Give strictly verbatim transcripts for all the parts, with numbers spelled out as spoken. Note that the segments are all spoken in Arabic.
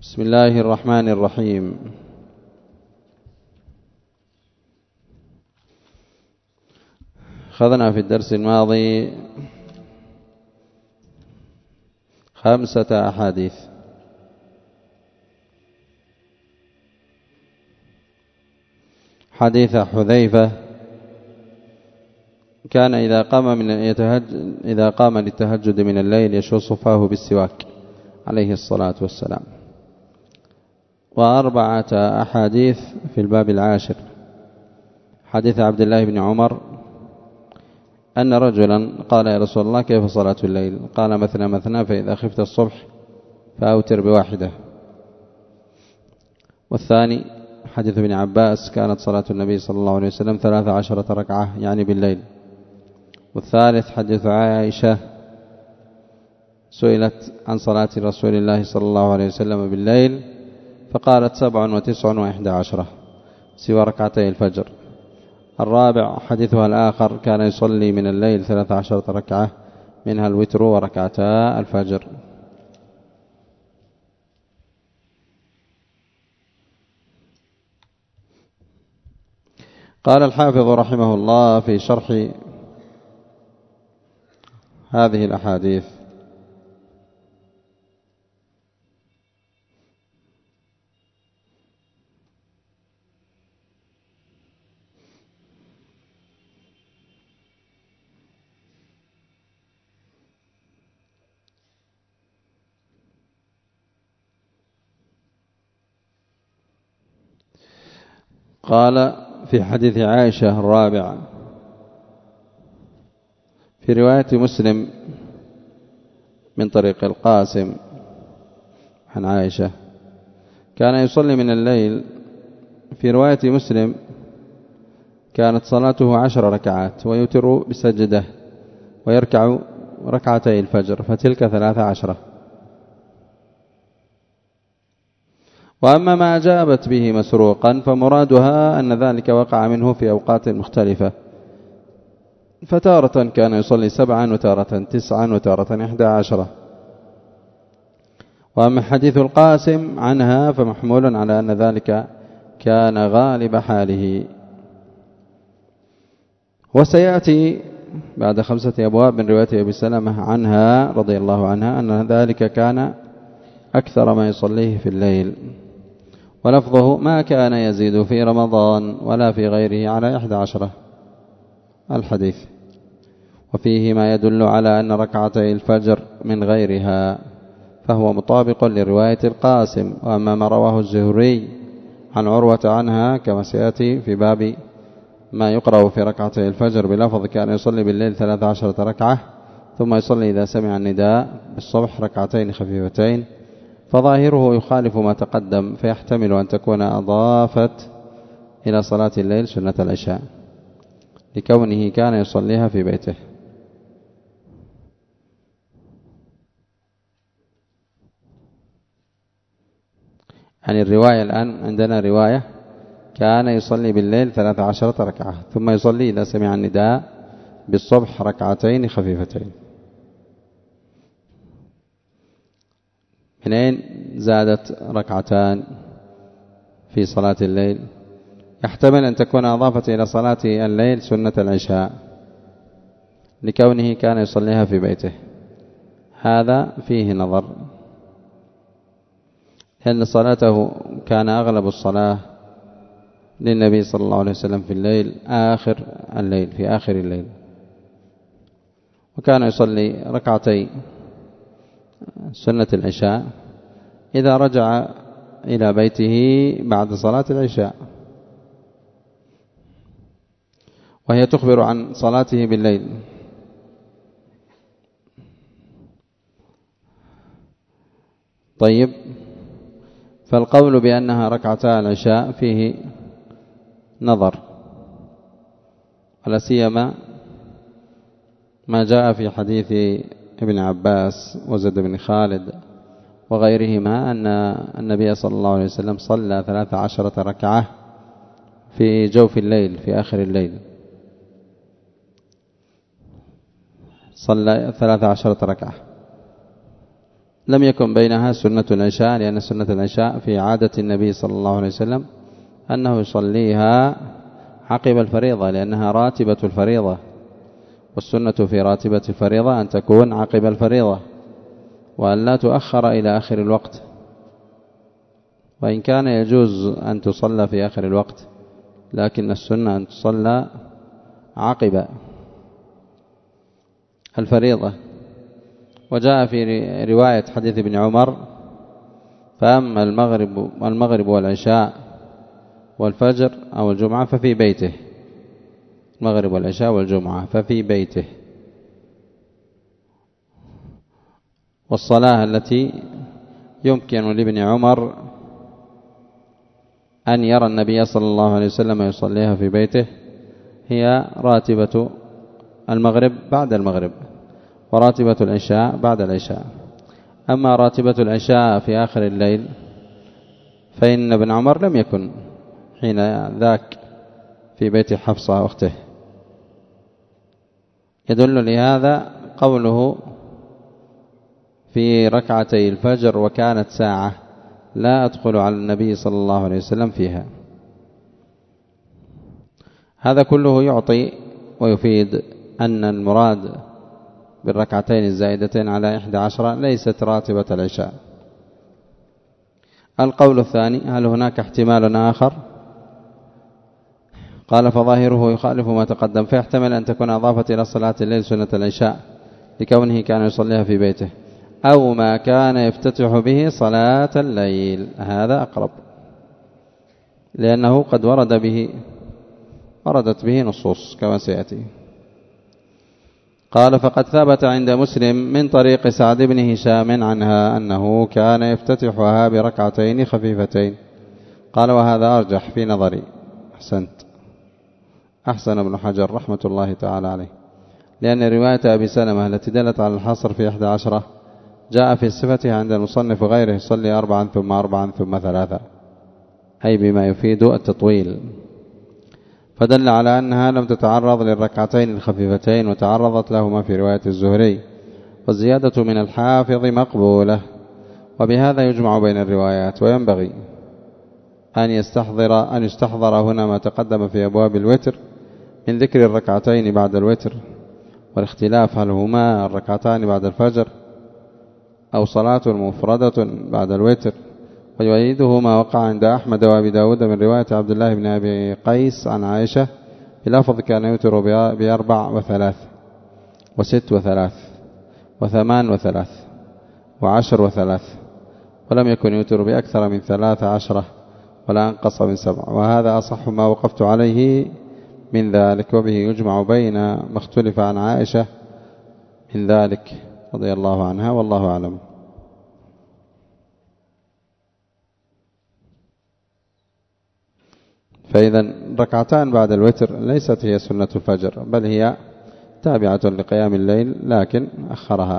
بسم الله الرحمن الرحيم. أخذنا في الدرس الماضي خمسة أحاديث. حديث حذيفة كان إذا قام من يتهجد إذا قام للتهجد من الليل يشوص فاه بالسواك عليه الصلاة والسلام. وأربعة أحاديث في الباب العاشر. حديث عبد الله بن عمر أن رجلا قال يا رسول الله كيف صلاة الليل؟ قال مثنى مثنى فإذا خفت الصبح فأوتر بواحدة. والثاني حديث ابن عباس كانت صلاة النبي صلى الله عليه وسلم ثلاث عشرة ركعة يعني بالليل. والثالث حديث عائشة سئلت عن صلاة رسول الله صلى الله عليه وسلم بالليل فقالت سبع وتسع وإحدى عشرة سوى ركعتي الفجر. الرابع حديثها الآخر كان يصلي من الليل ثلاث عشرة ركعة منها الوتر وركعتا الفجر. قال الحافظ رحمه الله في شرح هذه الأحاديث: قال في حديث عائشة الرابع في رواية مسلم من طريق القاسم عن عائشة كان يصلي من الليل. في رواية مسلم كانت صلاته عشر ركعات ويوتر بسجدة ويركع ركعتي الفجر فتلك ثلاث عشرة. وأما ما أجابت به مسروقا فمرادها أن ذلك وقع منه في أوقات مختلفة، فتارة كان يصلي سبعا وتارة تسعا وتارة إحدى عشرة. وأما حديث القاسم عنها فمحمول على أن ذلك كان غالب حاله. وسيأتي بعد خمسة أبواب من رواية أبي سلمة عنها رضي الله عنها أن ذلك كان أكثر ما يصليه في الليل. ولفظه ما كان يزيد في رمضان ولا في غيره على إحدى عشرة الحديث. وفيه ما يدل على أن ركعتي الفجر من غيرها، فهو مطابق لرواية القاسم. وأما ما رواه الزهري عن عروة عنها كما سيأتي في باب ما يقرأ في ركعتي الفجر بلفظ كان يصلي بالليل ثلاث عشرة ركعة ثم يصلي إذا سمع النداء بالصبح ركعتين خفيفتين، فظاهره يخالف ما تقدم، فيحتمل أن تكون أضافت إلى صلاة الليل سنة العشاء لكونه كان يصليها في بيته. يعني الرواية الآن عندنا رواية كان يصلي بالليل ثلاث عشرة ركعة ثم يصلي إذا سمع النداء بالصبح ركعتين خفيفتين. منين زادت ركعتان في صلاة الليل؟ يحتمل أن تكون أضافت إلى صلاة الليل سنة العشاء لكونه كان يصليها في بيته. هذا فيه نظر، لأن صلاته كان أغلب الصلاة للنبي صلى الله عليه وسلم في الليل آخر الليل في آخر الليل، وكان يصلي ركعتي سنة العشاء إذا رجع إلى بيته بعد صلاة العشاء، وهي تخبر عن صلاته بالليل. طيب، فالقول بأنها ركعتا العشاء فيه نظر، ولا سيما ما جاء في حديث ابن عباس وزيد بن خالد وغيرهما أن النبي صلى الله عليه وسلم صلى ثلاث عشرة ركعة في جوف الليل في آخر الليل، صلى ثلاث عشرة ركعة. لم يكن بينها سنة العشاء، لأن سنة العشاء في عادة النبي صلى الله عليه وسلم أنه يصليها عقب الفريضة، لأنها راتبة الفريضة، والسنة في راتبة الفريضة أن تكون عقب الفريضة وأن لا تؤخر إلى آخر الوقت، وإن كان يجوز أن تصلى في آخر الوقت، لكن السنة أن تصلى عقب الفريضة. وجاء في رواية حديث ابن عمر: فأما المغرب المغرب والعشاء والفجر أو الجمعة ففي بيته، المغرب والعشاء والجمعة ففي بيته. والصلاة التي يمكن لابن عمر أن يرى النبي صلى الله عليه وسلم يصليها في بيته هي راتبة المغرب بعد المغرب، وراتبة العشاء بعد العشاء. أما راتبة العشاء في آخر الليل فإن ابن عمر لم يكن حين ذاك في بيت حفصة أخته. يدل لهذا قوله في ركعتي الفجر وكانت ساعة: لا أدخل على النبي صلى الله عليه وسلم فيها. هذا كله يعطي ويفيد أن المراد بالركعتين الزائدتين على إحدى عشرة ليست راتبة العشاء. القول الثاني: هل هناك احتمال آخر؟ قال: فظاهره يخالف ما تقدم، فيحتمل أن تكون أضافت إلى صلاة الليل سنة العشاء لكونه كان يصليها في بيته، أو ما كان يفتتح به صلاة الليل، هذا أقرب، لأنه قد ورد به وردت به نصوص كما سيأتي. قال: فقد ثبت عند مسلم من طريق سعد بن هشام عنها أنه كان يفتتحها بركعتين خفيفتين. قال: وهذا أرجح في نظري. أحسنت، أحسن ابن حجر رحمة الله تعالى عليه، لأن رواية أبي سلمة التي دلت على الحصر في إحدى عشرة جاء في صفته عند المصنف غيره: يصلي أربعا ثم أربعا ثم ثلاثا، أي بما يفيد التطويل، فدل على أنها لم تتعرض للركعتين الخفيفتين وتعرضت لهما في رواية الزهري، والزيادة من الحافظ مقبولة. وبهذا يجمع بين الروايات. وينبغي أن يستحضر أن يستحضر هنا ما تقدم في أبواب الوتر من ذكر الركعتين بعد الوتر، والاختلاف هل هما الركعتان بعد الفجر أو صلاة مفردة بعد الوتر. ويؤيده ما وقع عند أحمد وأبي داود من رواية عبد الله بن أبي قيس عن عائشة بلفظ: كان يوتر بأربع وثلاث وست وثلاث وثمان وثلاث وعشر وثلاث، ولم يكن يوتر بأكثر من ثلاث عشرة ولا أنقص من سبع. وهذا أصح ما وقفت عليه من ذلك، وبه يجمع بين ما اختلف عن عائشة من ذلك رضي الله عنها، والله أعلم. فإذا ركعتان بعد الوتر ليست هي سنة الفجر، بل هي تابعة لقيام الليل لكن أخرها.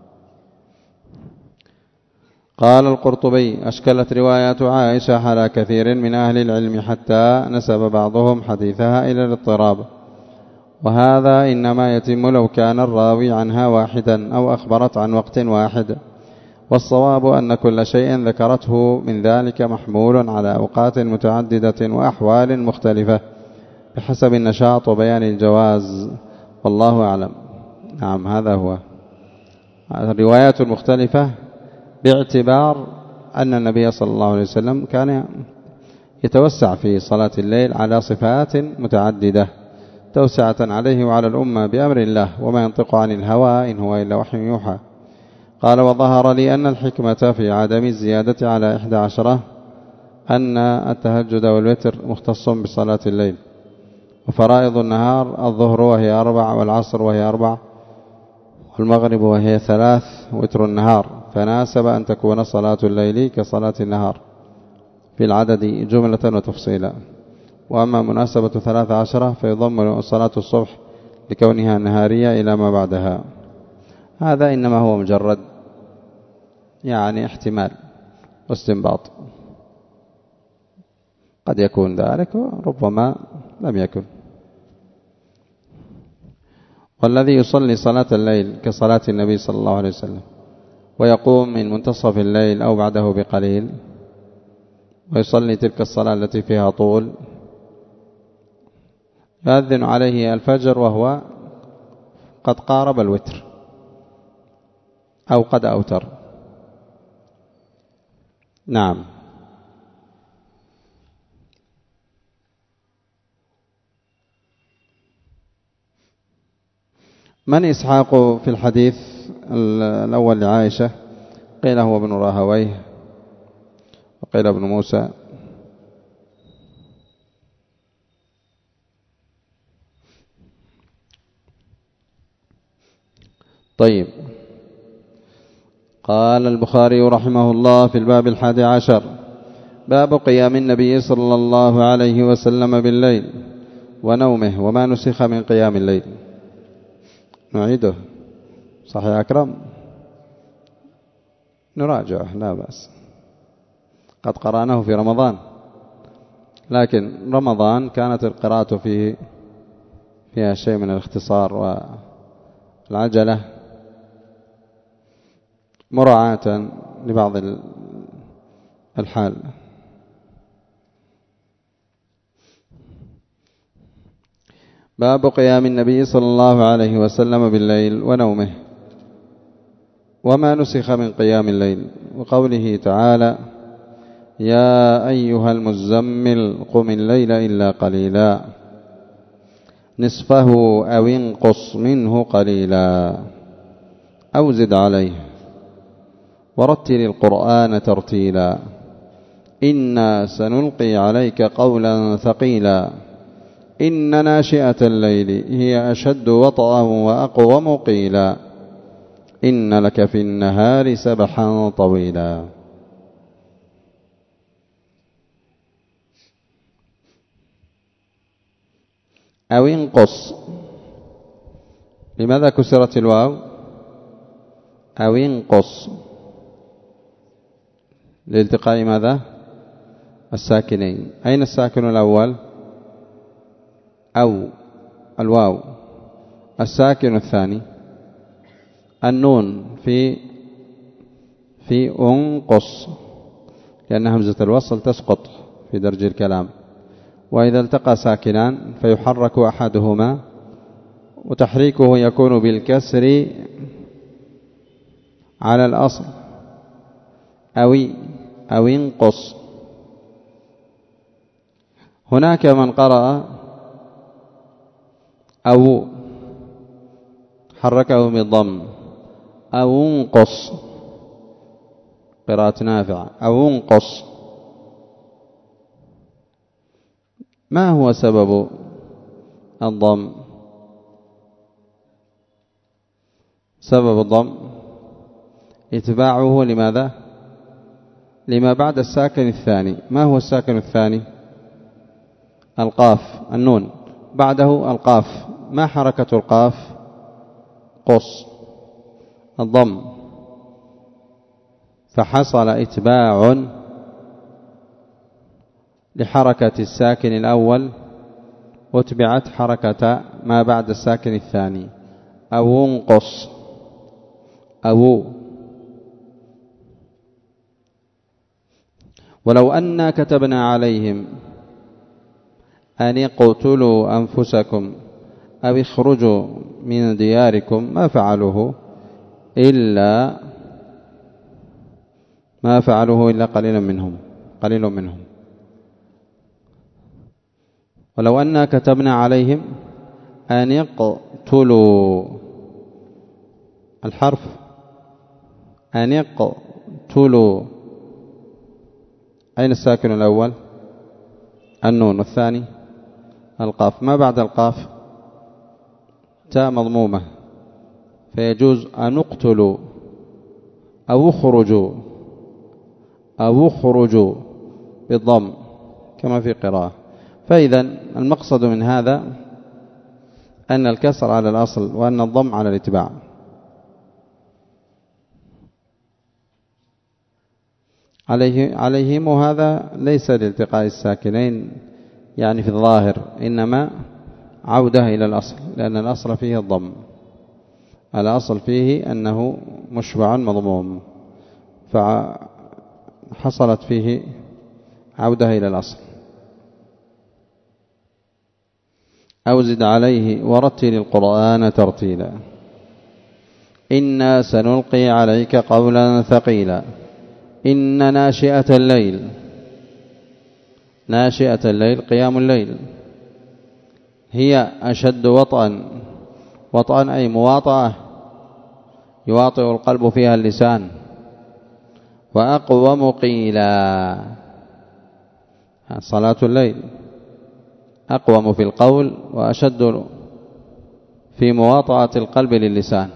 قال القرطبي: أشكلت روايات عائشة على كثير من أهل العلم حتى نسب بعضهم حديثها إلى الاضطراب، وهذا إنما يتم لو كان الراوي عنها واحدا أو أخبرت عن وقت واحد، والصواب أن كل شيء ذكرته من ذلك محمول على أوقات متعددة وأحوال مختلفة بحسب النشاط وبيان الجواز، والله أعلم. نعم، هذا هو الروايات المختلفة باعتبار أن النبي صلى الله عليه وسلم كان يتوسع في صلاة الليل على صفات متعددة توسعة عليه وعلى الأمة بأمر الله، وما ينطق عن الهوى إن هو إلا وحي يوحى. قال: وظهر لي أن الحكمة في عدم الزيادة على إحدى عشرة أن التهجد والوتر مختص بصلاة الليل، وفرائض النهار الظهر وهي أربع، والعصر وهي أربع، والمغرب وهي ثلاث، وتر النهار، فناسب أن تكون صلاة الليل كصلاة النهار في العدد جملة وتفصيلا. وأما مناسبة ثلاث عشرة فيضم صلاة الصبح لكونها نهارية إلى ما بعدها. هذا إنما هو مجرد يعني احتمال واستنباط، قد يكون ذلك وربما لم يكن. والذي يصلي صلاة الليل كصلاة النبي صلى الله عليه وسلم ويقوم من منتصف الليل أو بعده بقليل ويصلي تلك الصلاة التي فيها طول، يؤذن عليه الفجر وهو قد قارب الوتر أو قد أوتر. نعم. من إسحاق في الحديث الأول لعائشة؟ قيل هو ابن راهويه وقيل ابن موسى. طيب. قال البخاري رحمه الله في الباب الحادي عشر: باب قيام النبي صلى الله عليه وسلم بالليل ونومه وما نسخ من قيام الليل. نعيده صحيح أكرم؟ نراجعه لا بأس، قد قرأناه في رمضان، لكن رمضان كانت القراءة فيه فيها شيء من الاختصار والعجلة مراعاة لبعض الحال. باب قيام النبي صلى الله عليه وسلم بالليل ونومه وما نسخ من قيام الليل، وقوله تعالى: يا أيها المزمل قم الليل إلا قليلا نصفه أو انقص منه قليلا أو زد عليه ورتل القرآن ترتيلا إنا سنلقي عليك قولا ثقيلا إن ناشئة الليل هي أشد وطئا وأقوم قيلا إن لك في النهار سبحا طويلا. أو انقص، لماذا كسرت الواو؟ أو انقص لالتقاء ماذا؟ الساكنين. أين الساكن الأول؟ أو الواو. الساكن الثاني النون في في انقص، لأن همزة الوصل تسقط في درج الكلام، وإذا التقى ساكنان فيحرك أحدهما، وتحريكه يكون بالكسر على الأصل. أوي أو انقص. هناك من قرأ أو حركه بالضم، أو انقص، قراءة نافع، أو انقص. ما هو سبب الضم؟ سبب الضم اتباعه لماذا؟ لما بعد الساكن الثاني. ما هو الساكن الثاني؟ القاف، النون، بعده القاف. ما حركة القاف؟ قص، الضم، فحصل اتباع لحركة الساكن الأول واتبعت حركة ما بعد الساكن الثاني. أو انقص، أو. ولو أنا كتبنا عليهم أن اقتلوا أنفسكم أو اخرجوا من دياركم ما فعلوه إلا ما فعلوه إلا قليلا منهم قليل منهم. ولو أنا كتبنا عليهم أن يقتلوا، الحرف أن يقتلوا، أين الساكن الأول؟ النون، والثاني القاف. ما بعد القاف تاء مضمومة، فيجوز أن اقتلوا أو اخرجوا أو اخرجوا بالضم كما في قراءة. فإذا المقصد من هذا أن الكسر على الأصل وأن الضم على الاتباع. عليه عليهم، وهذا ليس لالتقاء الساكنين يعني في الظاهر، إنما عودة إلى الأصل، لأن الأصل فيه الضم. الأصل فيه أنه مشبع مضموم، فحصلت فيه عودة إلى الأصل. أو زد عليه ورتل القرآن ترتيلا إنا سنلقي عليك قولا ثقيلا إن ناشئة الليل، ناشئة الليل قيام الليل، هي أشد وطئا، وطئا أي مواطأة يواطئ القلب فيها اللسان، وأقوم قيلا، صلاة الليل أقوم في القول وأشد في مواطأة القلب للسان.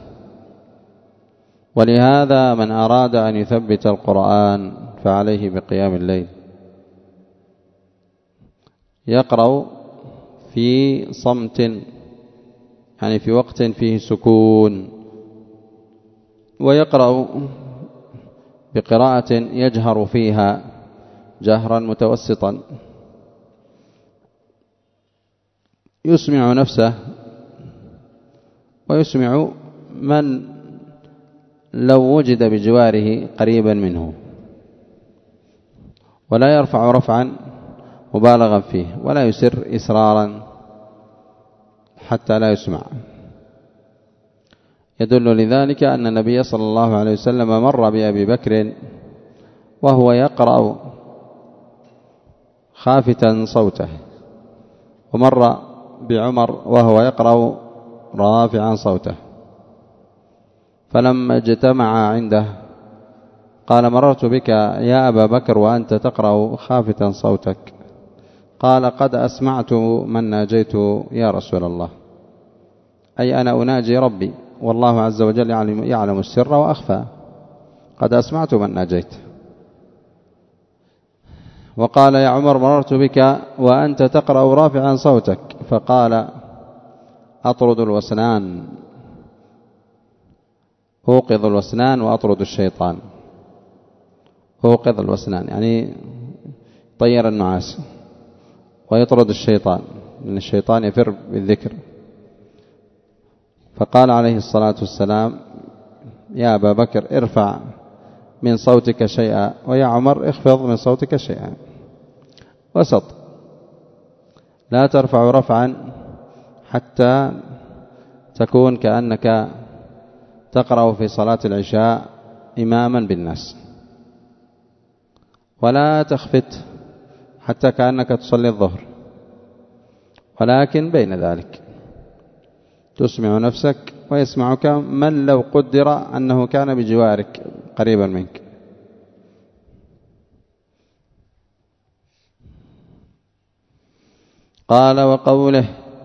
ولهذا من أراد أن يثبت القرآن فعليه بقيام الليل، يقرأ في صمت، يعني في وقت فيه سكون، ويقرأ بقراءة يجهر فيها جهرا متوسطا، يسمع نفسه ويسمع من لو وجد بجواره قريبا منه، ولا يرفع رفعا مبالغا فيه، ولا يسر إسرارا حتى لا يسمع. يدل لذلك أن النبي صلى الله عليه وسلم مر بأبي بكر وهو يقرأ خافتا صوته، ومر بعمر وهو يقرأ رافعا صوته، فلما اجتمع عنده قال مررت بك يا أبا بكر وأنت تقرأ خافتا صوتك، قال قد أسمعت من ناجيت يا رسول الله، أي أنا أناجي ربي والله عز وجل يعلم السر وأخفى، قد أسمعت من ناجيت. وقال يا عمر مررت بك وأنت تقرأ رافعا صوتك، فقال أطرد الوسنان، أوقظ الوسنان وأطرد الشيطان، أوقظ الوسنان يعني طير النعاس، ويطرد الشيطان لأن الشيطان يفر بالذكر. فقال عليه الصلاة والسلام يا أبا بكر ارفع من صوتك شيئا، ويا عمر اخفض من صوتك شيئا، وسط، لا ترفع رفعا حتى تكون كأنك تقرأ في صلاة العشاء إماما بالناس، ولا تخفت حتى كأنك تصلي الظهر، ولكن بين ذلك تسمع نفسك ويسمعك من لو قدر أنه كان بجوارك قريبا منك. قال وقوله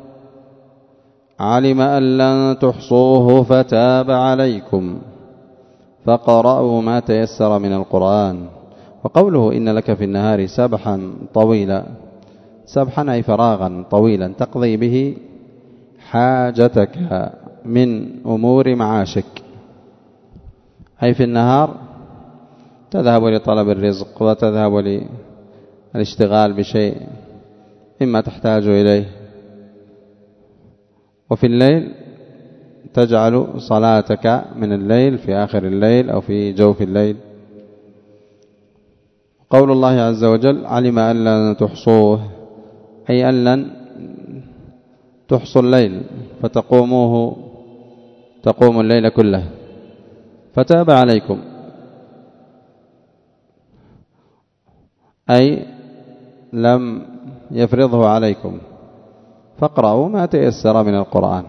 علم أن لن تحصوه فتاب عليكم فقرأوا ما تيسر من القرآن. وقوله إن لك في النهار سبحا طويلا، سبحا أي فراغا طويلا تقضي به حاجتك من أمور معاشك، أي في النهار تذهب لطلب الرزق وتذهب للاشتغال بشيء مما تحتاج إليه، وفي الليل تجعل صلاتك من الليل في آخر الليل أو في جوف الليل. قول الله عز وجل علم أن لن تحصوه، أي أن لن تحصوا الليل فتقوموه تقوم الليل كله، فتاب عليكم أي لم يفرضه عليكم، فاقرأوا ما تيسر من القرآن.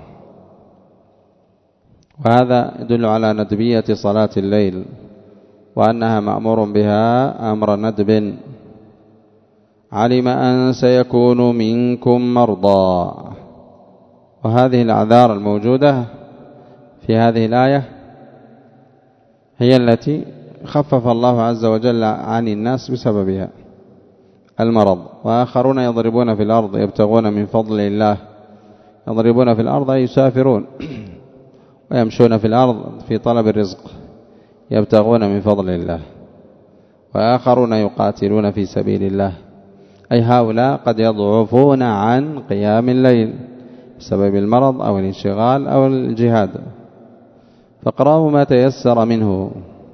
وهذا يدل على ندبية صلاة الليل، وأنها مأمور بها أمر ندب. علم أن سيكون منكم مرضى، وهذه الأعذار الموجودة في هذه الآية هي التي خفف الله عز وجل عن الناس بسببها المرض. وآخرون يضربون في الأرض يبتغون من فضل الله، يضربون في الأرض أي يسافرون ويمشون في الأرض في طلب الرزق يبتغون من فضل الله. وآخرون يقاتلون في سبيل الله، أي هؤلاء قد يضعفون عن قيام الليل بسبب المرض أو الانشغال أو الجهاد، فاقرأوا ما تيسر منه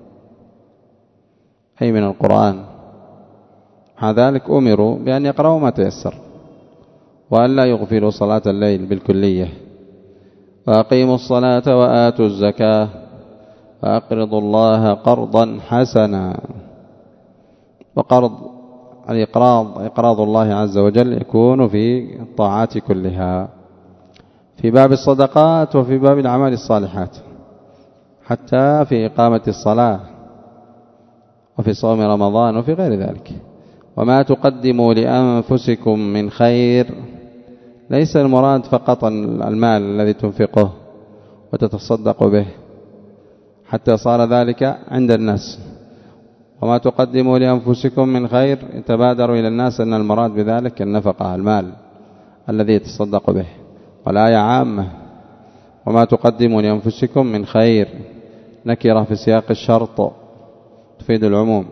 أي من القرآن. مع ذلك أمروا بأن يقرأوا ما تيسر وأن لا يغفلوا صلاة الليل بالكلية. وأقيموا الصلاة وآتوا الزكاة وأقرضوا الله قرضا حسنا. وقرض الإقراض إقراض الله عز وجل يكون في الطاعات كلها، في باب الصدقات وفي باب الأعمال الصالحات، حتى في إقامة الصلاة وفي صوم رمضان وفي غير ذلك. وما تقدموا لأنفسكم من خير، ليس المراد فقط المال الذي تنفقه وتتصدق به حتى صار ذلك عند الناس. وما تقدموا لأنفسكم من خير يتبادر إلى الناس أن المراد بذلك النفقة، المال الذي يتصدق به. والآية عامة، وما تقدموا لأنفسكم من خير نكرة في سياق الشرط تفيد العموم.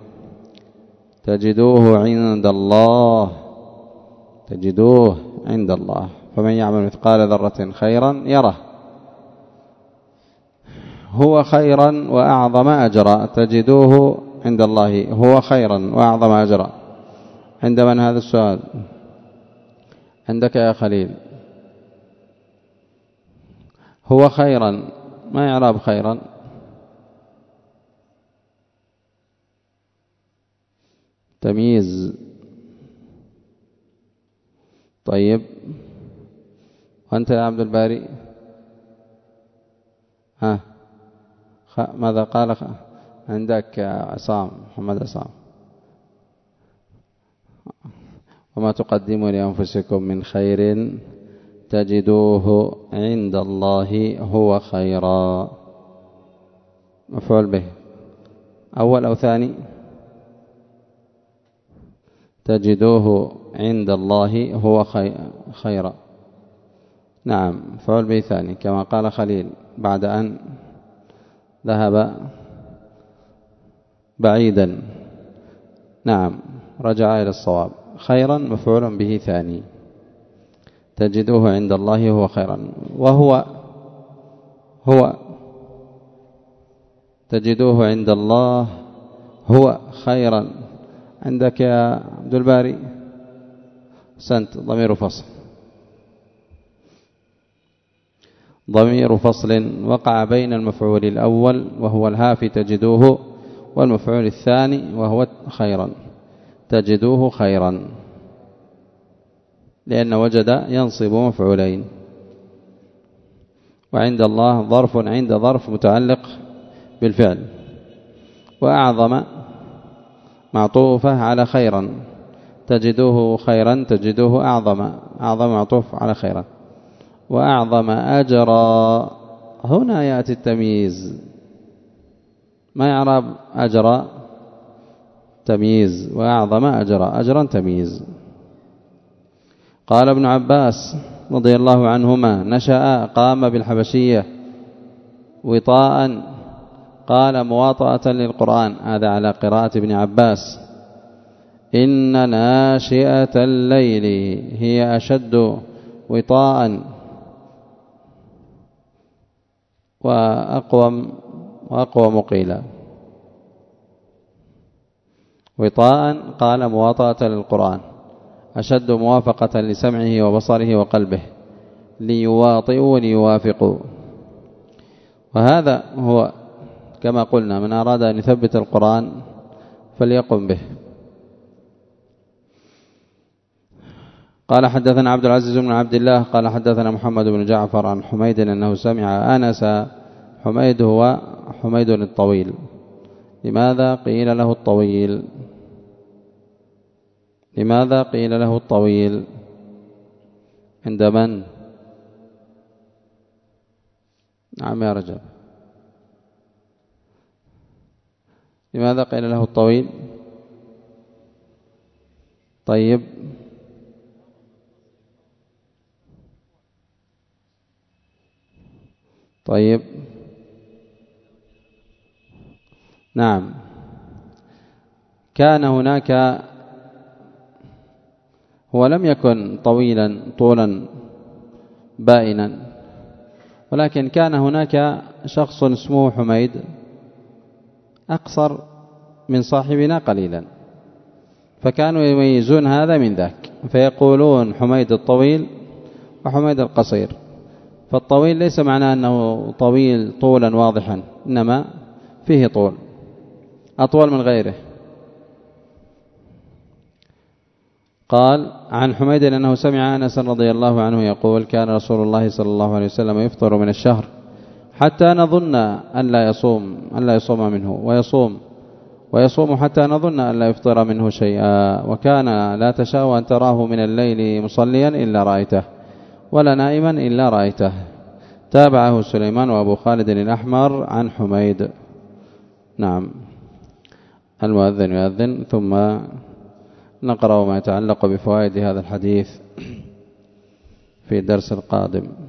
تجدوه عند الله، تجدوه عند الله. فمن يعمل مثقال ذرة خيرا يره هو خيرا وأعظم أجرا. تجدوه عند الله هو خيرا وأعظم أجرا. عند من هذا السؤال؟ عندك يا خليل. هو خيرا، ما يعرب خيرا؟ تمييز. طيب، وأنت يا عبد الباري؟ ها خ... ماذا قال خ... عندك يا عصام، محمد عصام؟ وما تقدموا لأنفسكم من خير تجدوه عند الله هو خيرا. مفعول به أول أو ثاني؟ تجدوه عند الله هو خيرا. نعم، مفعول به ثاني كما قال خليل بعد أن ذهب بعيدا. نعم، رجع إلى الصواب. خيرا مفعول به ثاني، تجدوه عند الله هو خيرا. وهو هو تجدوه عند الله هو خيرا. عندك يا عبد الباري؟ سنت ضمير فصل، ضمير فصل وقع بين المفعول الأول وهو الهافي تجدوه والمفعول الثاني وهو خيرا. تجدوه خيرا لأن وجد ينصب مفعولين. وعند الله ظرف، عند ظرف متعلق بالفعل. وأعظم معطوفة على خيرا. تجدوه خيرا تجدوه أعظم، أعظم معطوف على خيرا. وأعظم أجرا، هنا يأتي التمييز. ما يعرب أجرا؟ تمييز. وأعظم أجرا، أجرا تمييز. قال ابن عباس رضي الله عنهما نشأ قام بالحبشية وطاء، قال مواطأة للقرآن. هذا على قراءة ابن عباس. إن ناشئة الليل هي أشد وطاء وأقوم وأقوم قيلا. وطاء قال مواطأة للقرآن، أشد موافقة لسمعه وبصره وقلبه، ليواطئوا ليوافقوا. وهذا هو كما قلنا، من أراد أن يثبت القرآن فليقم به. قال حدثنا عبد العزيز بن عبد الله قال حدثنا محمد بن جعفر عن حميد أنه سمع أنس. حميد هو حميد الطويل. لماذا قيل له الطويل؟ لماذا قيل له الطويل عند من؟ نعم يا رجل، لماذا قيل له الطويل؟ طيب، طيب، نعم. كان هناك، هو لم يكن طويلا طولا بائنا، ولكن كان هناك شخص اسمه حميد أقصر من صاحبنا قليلا، فكانوا يميزون هذا من ذاك، فيقولون حميد الطويل وحميد القصير. فالطويل ليس معناه أنه طويل طولا واضحا، إنما فيه طول أطول من غيره. قال عن حميد أنه سمع أنس رضي الله عنه يقول كان رسول الله صلى الله عليه وسلم يفطر من الشهر حتى نظن أن لا يصوم أن لا يصوم منه ويصوم ويصوم حتى نظن أن لا يفطر منه شيئا، وكان لا تشاء أن تراه من الليل مصليا إلا رأيته ولا نائما إلا رأيته. تابعه سليمان وأبو خالد الأحمر عن حميد. نعم. المؤذن يؤذن ثم نقرأ ما يتعلق بفوائد هذا الحديث في الدرس القادم.